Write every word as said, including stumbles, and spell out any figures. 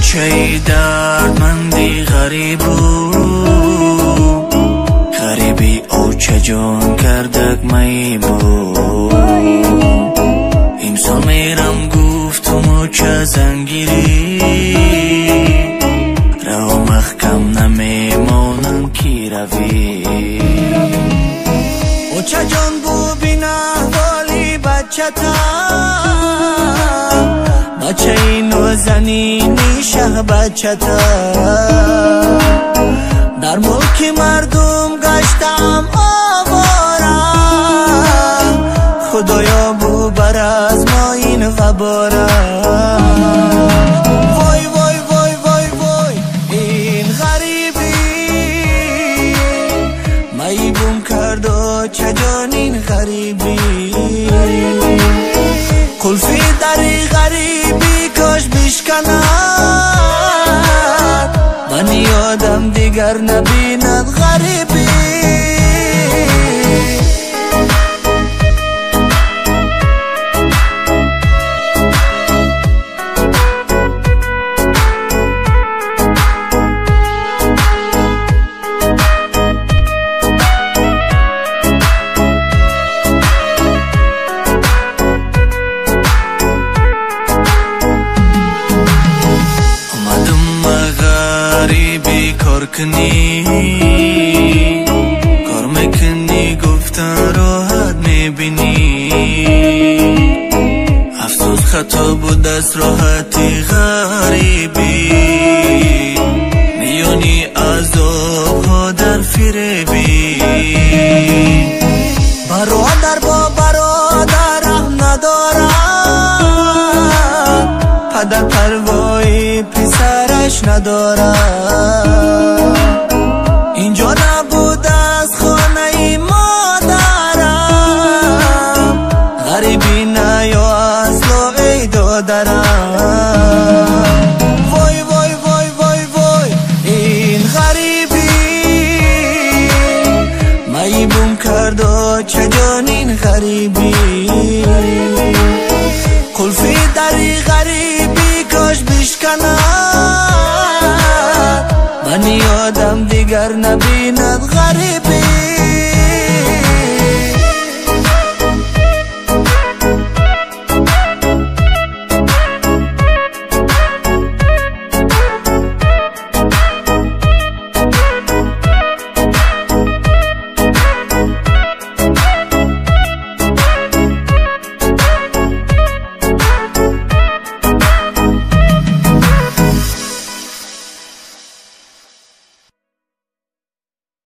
بچه دردمندی غریب بود، غریبی او چه جان کردک می بود. امسال میرم گفتم چه زنگیری، راه محکم نمیمانم کی روی. او چه جان بود بین احوالی بچه تا، بچه اینو زنینی شه بچه تا. در ملک مردم گشتم آوارم، خدایا بو بر از ما این غبارم. وای وای وای وای وای این غریبی مایی بوم کرد و چه جان این غریبی. قلفی دری غریبی کاش بشکند، من یادم دیگر نبیند غریبی. کار کنی کار میکنی گفتن راحت میبینی، افسوس خطا بود از راحتی غریبی. میونی عذاب ها در فریبی، برادر با برادر رحم ندارد، پدر پروایی پسرش ندارد. اینجا نبود از خانه ای مادرم، غریبی نه یا از لوی دادرم. وای وای وای وای وای این غریبی مایی بوم کرد و چه جان این غریبی. قلفی دری غریبی کاش بشکند، من یادم دیگر نبیند غریبی.